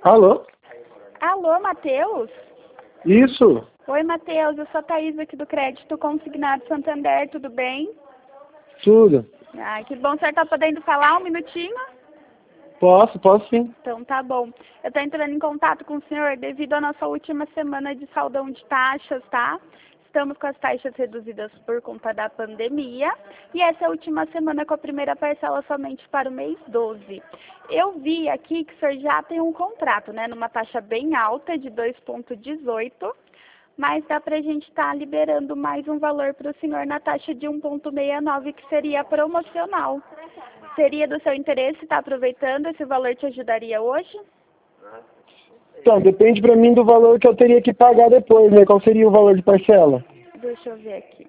Alô? Alô, Matheus? Isso? Oi, Matheus, eu sou a Thaís aqui do Crédito Consignado Santander, tudo bem? Tudo. Ah, que bom, o senhor tá podendo falar um minutinho? Posso sim. Então tá bom. Eu estou entrando em contato com o senhor devido à nossa última semana de saldão de taxas, tá? Estamos com as taxas reduzidas por conta da pandemia e essa última semana com a primeira parcela somente para o mês 12. Eu vi aqui que o senhor já tem um contrato, né, numa taxa bem alta de 2,18, mas dá para a gente estar liberando mais um valor para o senhor na taxa de 1,69, que seria promocional. Seria do seu interesse estar aproveitando? Esse valor te ajudaria hoje? Então, depende pra mim do valor que eu teria que pagar depois, né? Qual seria o valor de parcela? Deixa eu ver aqui.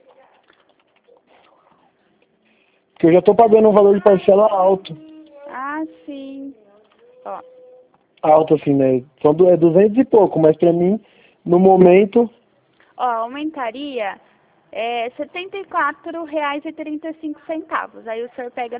Porque eu já tô pagando um valor de parcela alto. Ah, sim. Ó, Alto assim, né? É 200 e pouco, mas pra mim, no momento, aumentaria R$ 74,35. Aí o senhor pega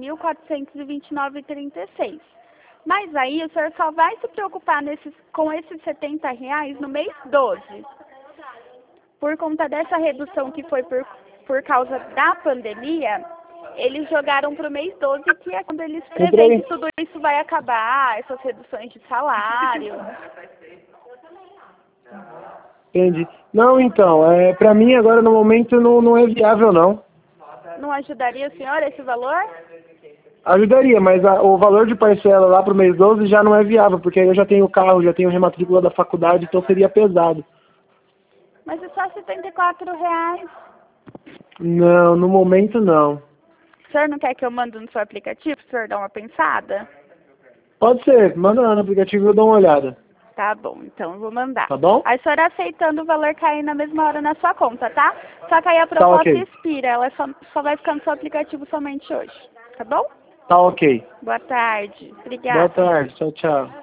3.429,36. Mas aí o senhor só vai se preocupar com esses R$ 70 no mês 12. Por conta dessa redução que foi por causa da pandemia, eles jogaram para o mês 12, que é quando eles prevêem que tudo isso vai acabar, essas reduções de salário. entendi. Não, então, pra mim agora no momento não é viável não. Não ajudaria o senhor esse valor? Ajudaria, mas o valor de parcela lá pro mês 12 já não é viável, porque aí eu já tenho carro, já tenho rematrícula da faculdade, então seria pesado. Mas é só R$ 74. Não, no momento não. O senhor não quer que eu mande no seu aplicativo para o senhor dar uma pensada? Pode ser, manda lá no aplicativo e eu dou uma olhada. Tá bom, então eu vou mandar. Tá bom? Aí a senhora aceitando o valor cair na mesma hora na sua conta, tá? Só que aí a Tá proposta ok. expira, ela só vai ficar no seu aplicativo somente hoje, tá bom? Tá ok. Boa tarde. Boa Obrigada. tarde. Tchau, tchau.